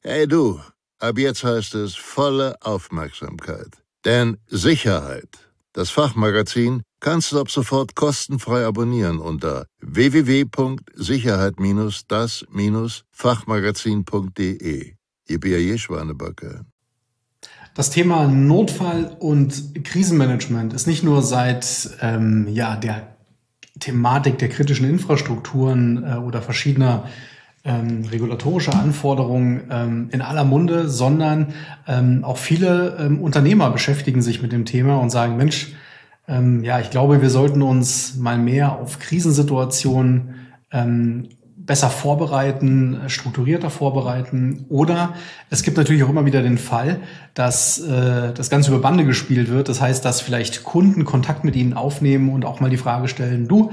Hey du, ab jetzt heißt es volle Aufmerksamkeit. Denn Sicherheit, das Fachmagazin, kannst du ab sofort kostenfrei abonnieren unter www.sicherheit-das-fachmagazin.de. Ihr B.A.J. Schwanebacke. Das Thema Notfall- und Krisenmanagement ist nicht nur seit der Thematik der kritischen Infrastrukturen oder verschiedener regulatorische Anforderungen in aller Munde, sondern auch viele Unternehmer beschäftigen sich mit dem Thema und sagen, Mensch, ich glaube, wir sollten uns mal mehr auf Krisensituationen besser vorbereiten, strukturierter vorbereiten. Oder es gibt natürlich auch immer wieder den Fall, dass das Ganze über Bande gespielt wird. Das heißt, dass vielleicht Kunden Kontakt mit ihnen aufnehmen und auch mal die Frage stellen, du,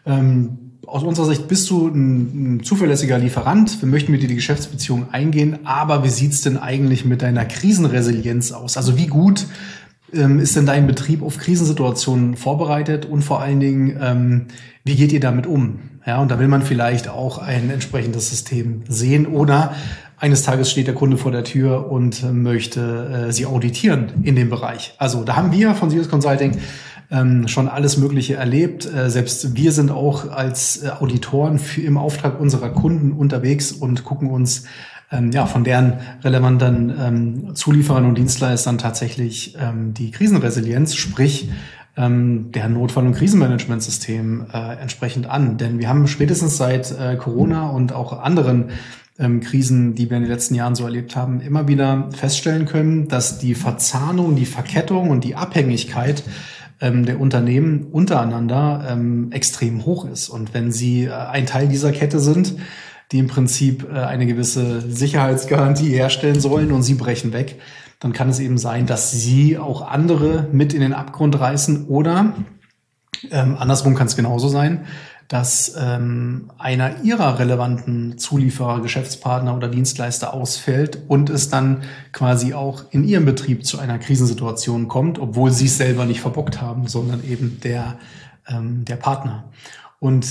aus unserer Sicht bist du ein zuverlässiger Lieferant. Wir möchten mit dir die Geschäftsbeziehung eingehen. Aber wie sieht's denn eigentlich mit deiner Krisenresilienz aus? Also wie gut ist denn dein Betrieb auf Krisensituationen vorbereitet? Und vor allen Dingen, wie geht ihr damit um? Ja, und da will man vielleicht auch ein entsprechendes System sehen. Oder eines Tages steht der Kunde vor der Tür und möchte sie auditieren in dem Bereich. Also da haben wir von Sios Consulting schon alles Mögliche erlebt. Selbst wir sind auch als Auditoren im Auftrag unserer Kunden unterwegs und gucken uns von deren relevanten Zulieferern und Dienstleistern tatsächlich die Krisenresilienz, sprich der Notfall- und Krisenmanagementsystem entsprechend an. Denn wir haben spätestens seit Corona und auch anderen Krisen, die wir in den letzten Jahren so erlebt haben, immer wieder feststellen können, dass die Verzahnung, die Verkettung und die Abhängigkeit der Unternehmen untereinander extrem hoch ist. Und wenn sie ein Teil dieser Kette sind, die im Prinzip eine gewisse Sicherheitsgarantie herstellen sollen und sie brechen weg, dann kann es eben sein, dass sie auch andere mit in den Abgrund reißen oder andersrum kann es genauso sein, dass einer ihrer relevanten Zulieferer, Geschäftspartner oder Dienstleister ausfällt und es dann quasi auch in ihrem Betrieb zu einer Krisensituation kommt, obwohl sie es selber nicht verbockt haben, sondern eben der Partner. Und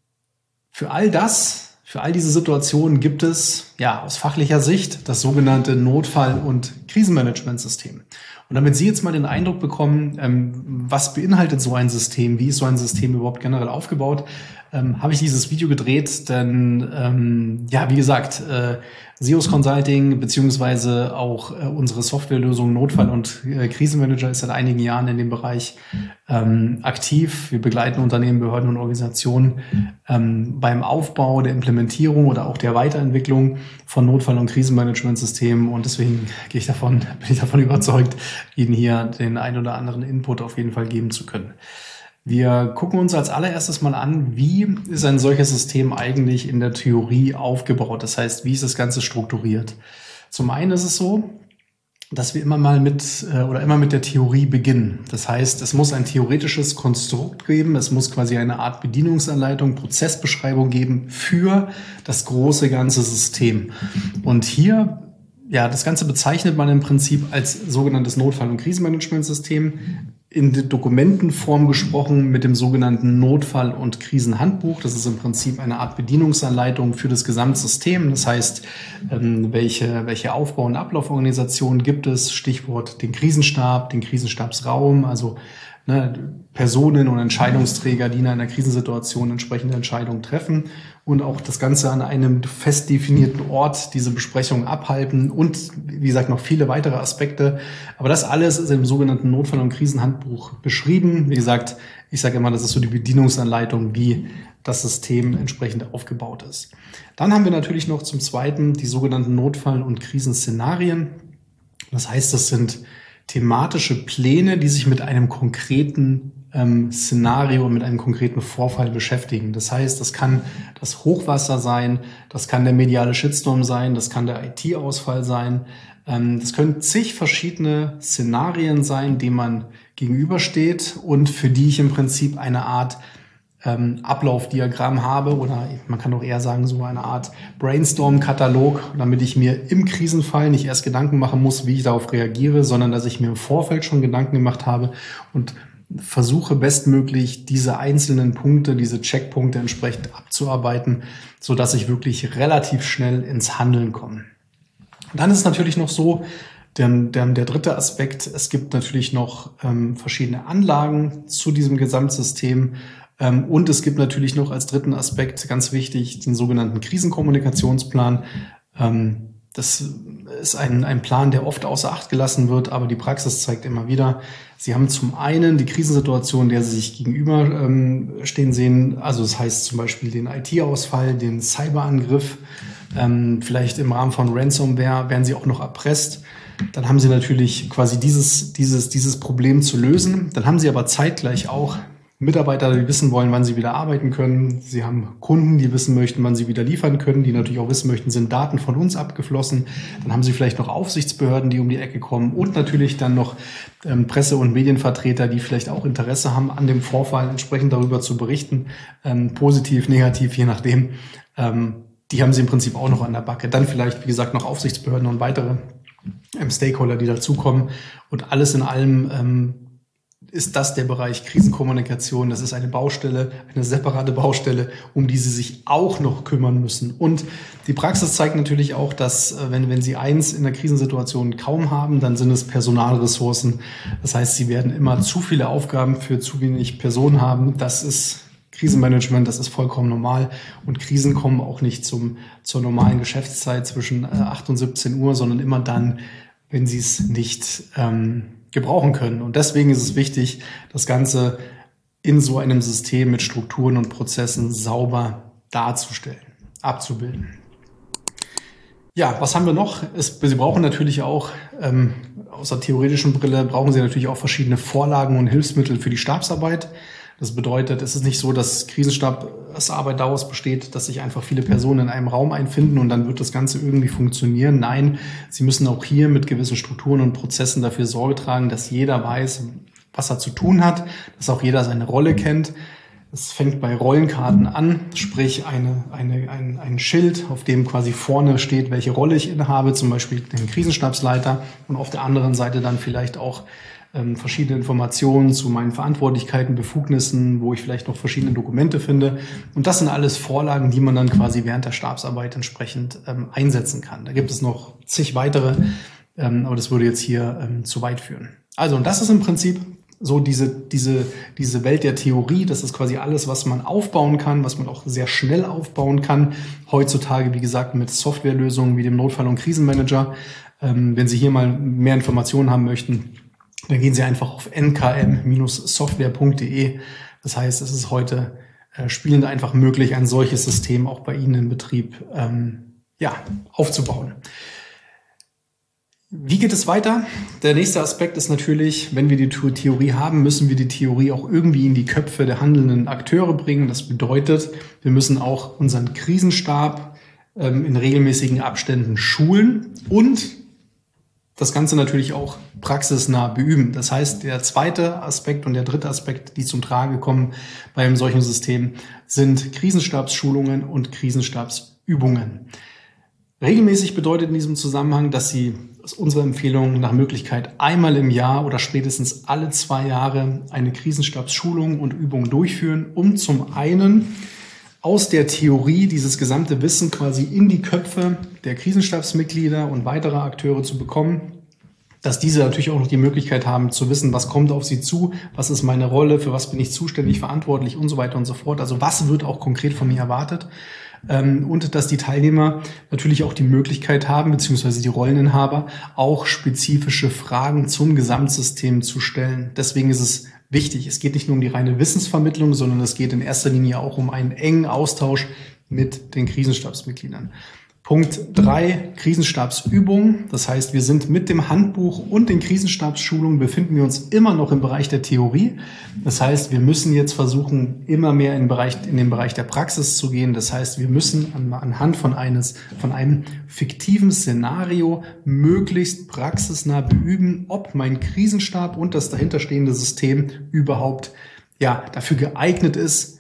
für all diese Situationen gibt es aus fachlicher Sicht das sogenannte Notfall- und Krisenmanagementsystem. Und damit Sie jetzt mal den Eindruck bekommen, was beinhaltet so ein System, wie ist so ein System überhaupt generell aufgebaut, habe ich dieses Video gedreht, denn wie gesagt, Sios Consulting beziehungsweise auch unsere Softwarelösung Notfall- und Krisenmanager ist seit einigen Jahren in dem Bereich aktiv. Wir begleiten Unternehmen, Behörden und Organisationen beim Aufbau, der Implementierung oder auch der Weiterentwicklung von Notfall- und Krisenmanagementsystemen und deswegen bin ich davon überzeugt, Ihnen hier den ein oder anderen Input auf jeden Fall geben zu können. Wir gucken uns als allererstes mal an, wie ist ein solches System eigentlich in der Theorie aufgebaut? Das heißt, wie ist das Ganze strukturiert? Zum einen ist es so, dass wir immer mit der Theorie beginnen. Das heißt, es muss ein theoretisches Konstrukt geben, es muss quasi eine Art Bedienungsanleitung, Prozessbeschreibung geben für das große ganze System. Und hier, das Ganze bezeichnet man im Prinzip als sogenanntes Notfall- und Krisenmanagementsystem. In der Dokumentenform gesprochen mit dem sogenannten Notfall- und Krisenhandbuch. Das ist im Prinzip eine Art Bedienungsanleitung für das Gesamtsystem. Das heißt, welche Aufbau- und Ablauforganisationen gibt es? Stichwort den Krisenstab, den Krisenstabsraum, also Personen und Entscheidungsträger, die in einer Krisensituation entsprechende Entscheidungen treffen und auch das Ganze an einem fest definierten Ort diese Besprechung abhalten und wie gesagt noch viele weitere Aspekte. Aber das alles ist im sogenannten Notfall- und Krisenhandbuch beschrieben. Wie gesagt, ich sage immer, das ist so die Bedienungsanleitung, wie das System entsprechend aufgebaut ist. Dann haben wir natürlich noch zum Zweiten die sogenannten Notfall- und Krisenszenarien. Das heißt, das sind thematische Pläne, die sich mit einem konkreten Szenario, mit einem konkreten Vorfall beschäftigen. Das heißt, das kann das Hochwasser sein, das kann der mediale Shitstorm sein, das kann der IT-Ausfall sein. Das können zig verschiedene Szenarien sein, denen man gegenübersteht und für die ich im Prinzip eine Art Ablaufdiagramm habe oder man kann auch eher sagen, so eine Art Brainstorm-Katalog, damit ich mir im Krisenfall nicht erst Gedanken machen muss, wie ich darauf reagiere, sondern dass ich mir im Vorfeld schon Gedanken gemacht habe und versuche bestmöglich diese einzelnen Punkte, diese Checkpunkte entsprechend abzuarbeiten, so dass ich wirklich relativ schnell ins Handeln komme. Und dann ist es natürlich noch so, der dritte Aspekt, es gibt natürlich noch verschiedene Anlagen zu diesem Gesamtsystem. Und es gibt natürlich noch als dritten Aspekt, ganz wichtig, den sogenannten Krisenkommunikationsplan. Das ist ein Plan, der oft außer Acht gelassen wird, aber die Praxis zeigt immer wieder, Sie haben zum einen die Krisensituation, der Sie sich gegenüber stehen sehen. Also das heißt zum Beispiel den IT-Ausfall, den Cyberangriff, vielleicht im Rahmen von Ransomware werden Sie auch noch erpresst. Dann haben Sie natürlich quasi dieses Problem zu lösen. Dann haben Sie aber zeitgleich auch Mitarbeiter, die wissen wollen, wann sie wieder arbeiten können. Sie haben Kunden, die wissen möchten, wann sie wieder liefern können, die natürlich auch wissen möchten, sind Daten von uns abgeflossen. Dann haben Sie vielleicht noch Aufsichtsbehörden, die um die Ecke kommen und natürlich dann noch Presse- und Medienvertreter, die vielleicht auch Interesse haben, an dem Vorfall entsprechend darüber zu berichten, positiv, negativ, je nachdem. Die haben Sie im Prinzip auch noch an der Backe. Dann vielleicht, wie gesagt, noch Aufsichtsbehörden und weitere Stakeholder, die dazukommen. Und alles in allem ist das der Bereich Krisenkommunikation. Das ist eine Baustelle, eine separate Baustelle, um die Sie sich auch noch kümmern müssen. Und die Praxis zeigt natürlich auch, dass wenn Sie eins in der Krisensituation kaum haben, dann sind es Personalressourcen. Das heißt, Sie werden immer zu viele Aufgaben für zu wenig Personen haben. Das ist Krisenmanagement, das ist vollkommen normal. Und Krisen kommen auch nicht zur normalen Geschäftszeit zwischen 8 und 17 Uhr, sondern immer dann, wenn Sie es nicht gebrauchen können. Und deswegen ist es wichtig, das Ganze in so einem System mit Strukturen und Prozessen sauber darzustellen, abzubilden. Ja, was haben wir noch? Sie brauchen natürlich auch, aus der theoretischen Brille, brauchen Sie natürlich auch verschiedene Vorlagen und Hilfsmittel für die Stabsarbeit. Das bedeutet, es ist nicht so, dass Krisenstabsarbeit daraus besteht, dass sich einfach viele Personen in einem Raum einfinden und dann wird das Ganze irgendwie funktionieren. Nein, Sie müssen auch hier mit gewissen Strukturen und Prozessen dafür Sorge tragen, dass jeder weiß, was er zu tun hat, dass auch jeder seine Rolle kennt. Es fängt bei Rollenkarten an, sprich ein Schild, auf dem quasi vorne steht, welche Rolle ich innehabe, zum Beispiel den Krisenstabsleiter, und auf der anderen Seite dann vielleicht auch verschiedene Informationen zu meinen Verantwortlichkeiten, Befugnissen, wo ich vielleicht noch verschiedene Dokumente finde. Und das sind alles Vorlagen, die man dann quasi während der Stabsarbeit entsprechend einsetzen kann. Da gibt es noch zig weitere, aber das würde jetzt hier zu weit führen. Also, und das ist im Prinzip so diese Welt der Theorie. Das ist quasi alles, was man aufbauen kann, was man auch sehr schnell aufbauen kann. Heutzutage, wie gesagt, mit Softwarelösungen wie dem Notfall- und Krisenmanager. Wenn Sie hier mal mehr Informationen haben möchten, dann gehen Sie einfach auf nkm-software.de. Das heißt, es ist heute spielend einfach möglich, ein solches System auch bei Ihnen im Betrieb aufzubauen. Wie geht es weiter? Der nächste Aspekt ist natürlich, wenn wir die Theorie haben, müssen wir die Theorie auch irgendwie in die Köpfe der handelnden Akteure bringen. Das bedeutet, wir müssen auch unseren Krisenstab in regelmäßigen Abständen schulen und das Ganze natürlich auch praxisnah beüben. Das heißt, der zweite Aspekt und der dritte Aspekt, die zum Tragen kommen bei einem solchen System, sind Krisenstabsschulungen und Krisenstabsübungen. Regelmäßig bedeutet in diesem Zusammenhang, dass Sie, das ist unsere Empfehlung, nach Möglichkeit einmal im Jahr oder spätestens alle 2 Jahre eine Krisenstabsschulung und Übung durchführen, um zum einen aus der Theorie dieses gesamte Wissen quasi in die Köpfe der Krisenstabsmitglieder und weiterer Akteure zu bekommen, dass diese natürlich auch noch die Möglichkeit haben zu wissen, was kommt auf sie zu, was ist meine Rolle, für was bin ich zuständig, verantwortlich und so weiter und so fort. Also was wird auch konkret von mir erwartet? Und dass die Teilnehmer natürlich auch die Möglichkeit haben, beziehungsweise die Rolleninhaber, auch spezifische Fragen zum Gesamtsystem zu stellen. Deswegen ist es wichtig. Es geht nicht nur um die reine Wissensvermittlung, sondern es geht in erster Linie auch um einen engen Austausch mit den Krisenstabsmitgliedern. Punkt 3, Krisenstabsübung. Das heißt, wir sind mit dem Handbuch und den Krisenstabsschulungen befinden wir uns immer noch im Bereich der Theorie. Das heißt, wir müssen jetzt versuchen, immer mehr in den Bereich der Praxis zu gehen. Das heißt, wir müssen anhand von einem fiktiven Szenario möglichst praxisnah beüben, ob mein Krisenstab und das dahinterstehende System überhaupt dafür geeignet ist,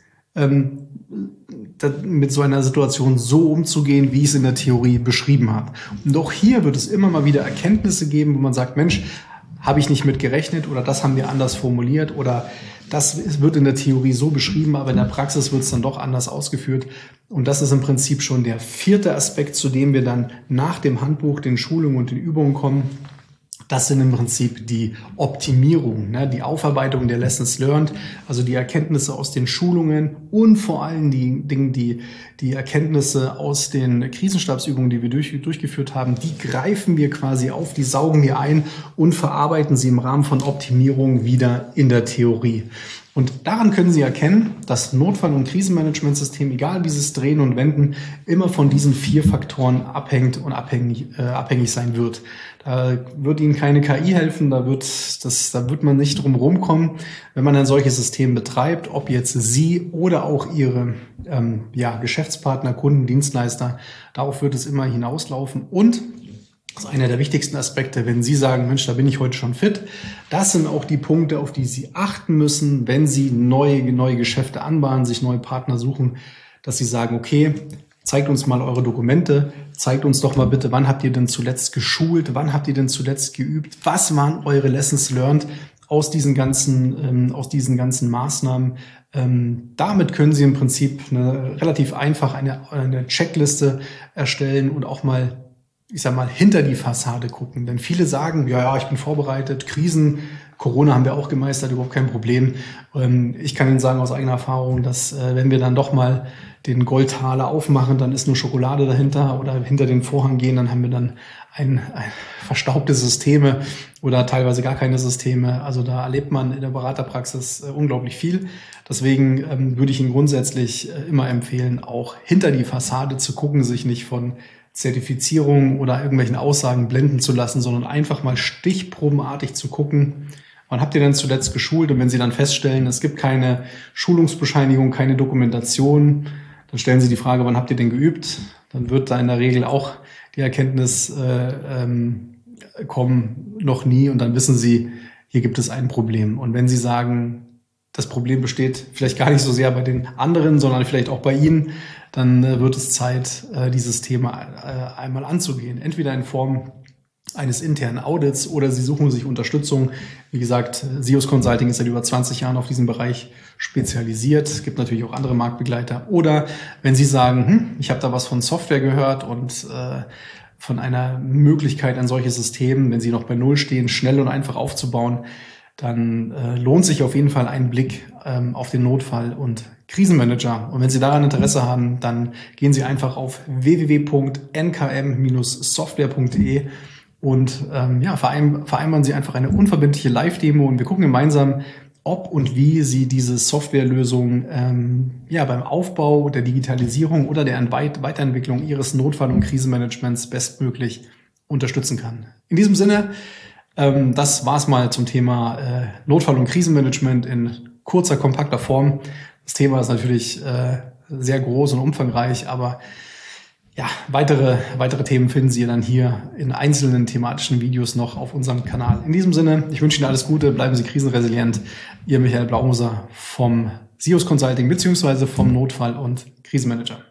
mit so einer Situation so umzugehen, wie ich es in der Theorie beschrieben habe. Und auch hier wird es immer mal wieder Erkenntnisse geben, wo man sagt, Mensch, habe ich nicht mit gerechnet oder das haben wir anders formuliert oder das wird in der Theorie so beschrieben, aber in der Praxis wird es dann doch anders ausgeführt. Und das ist im Prinzip schon der 4. Aspekt, zu dem wir dann nach dem Handbuch, den Schulungen und den Übungen kommen. Das sind im Prinzip die Optimierung, die Aufarbeitung der Lessons learned, also die Erkenntnisse aus den Schulungen und vor allen Dingen die Erkenntnisse aus den Krisenstabsübungen, die wir durchgeführt haben, die greifen wir quasi auf, die saugen wir ein und verarbeiten sie im Rahmen von Optimierung wieder in der Theorie. Und daran können Sie erkennen, dass Notfall- und Krisenmanagementsystem, egal wie Sie es drehen und wenden, immer von diesen 4 Faktoren abhängt und abhängig sein wird. Da wird Ihnen keine KI helfen, da wird man nicht drum rumkommen, wenn man ein solches System betreibt, ob jetzt Sie oder auch Ihre Geschäftspartner, Kunden, Dienstleister, darauf wird es immer hinauslaufen. Und das ist einer der wichtigsten Aspekte, wenn Sie sagen, Mensch, da bin ich heute schon fit. Das sind auch die Punkte, auf die Sie achten müssen, wenn Sie neue Geschäfte anbahnen, sich neue Partner suchen, dass Sie sagen, okay, zeigt uns mal eure Dokumente, zeigt uns doch mal bitte, wann habt ihr denn zuletzt geschult, wann habt ihr denn zuletzt geübt, was waren eure Lessons learned aus diesen ganzen Maßnahmen. Damit können Sie im Prinzip relativ einfach eine Checkliste erstellen und auch mal, hinter die Fassade gucken. Denn viele sagen, ja, ich bin vorbereitet, Krisen, Corona haben wir auch gemeistert, überhaupt kein Problem. Ich kann Ihnen sagen aus eigener Erfahrung, dass wenn wir dann doch mal den Goldtaler aufmachen, dann ist nur Schokolade dahinter oder hinter den Vorhang gehen, dann haben wir dann ein verstaubte Systeme oder teilweise gar keine Systeme. Also da erlebt man in der Beraterpraxis unglaublich viel. Deswegen würde ich Ihnen grundsätzlich immer empfehlen, auch hinter die Fassade zu gucken, sich nicht von Zertifizierung oder irgendwelchen Aussagen blenden zu lassen, sondern einfach mal stichprobenartig zu gucken, wann habt ihr denn zuletzt geschult? Und wenn Sie dann feststellen, es gibt keine Schulungsbescheinigung, keine Dokumentation, dann stellen Sie die Frage, wann habt ihr denn geübt? Dann wird da in der Regel auch die Erkenntnis kommen, noch nie. Und dann wissen Sie, hier gibt es ein Problem. Und wenn Sie sagen, das Problem besteht vielleicht gar nicht so sehr bei den anderen, sondern vielleicht auch bei Ihnen, dann wird es Zeit, dieses Thema einmal anzugehen. Entweder in Form eines internen Audits oder Sie suchen sich Unterstützung. Wie gesagt, SIOS Consulting ist seit über 20 Jahren auf diesem Bereich spezialisiert. Es gibt natürlich auch andere Marktbegleiter. Oder wenn Sie sagen, ich habe da was von Software gehört und von einer Möglichkeit, ein solches System, wenn Sie noch bei Null stehen, schnell und einfach aufzubauen, dann lohnt sich auf jeden Fall ein Blick auf den Notfall- und Krisenmanager. Und wenn Sie daran Interesse haben, dann gehen Sie einfach auf www.nkm-software.de und vereinbaren Sie einfach eine unverbindliche Live-Demo und wir gucken gemeinsam, ob und wie Sie diese Softwarelösung beim Aufbau der Digitalisierung oder der Weiterentwicklung Ihres Notfall- und Krisenmanagements bestmöglich unterstützen kann. In diesem Sinne, das war's mal zum Thema Notfall- und Krisenmanagement in kurzer, kompakter Form. Das Thema ist natürlich sehr groß und umfangreich, aber ja, weitere Themen finden Sie dann hier in einzelnen thematischen Videos noch auf unserem Kanal. In diesem Sinne, ich wünsche Ihnen alles Gute, bleiben Sie krisenresilient. Ihr Michael Blaumoser vom SIOS Consulting bzw. vom Notfall- und Krisenmanager.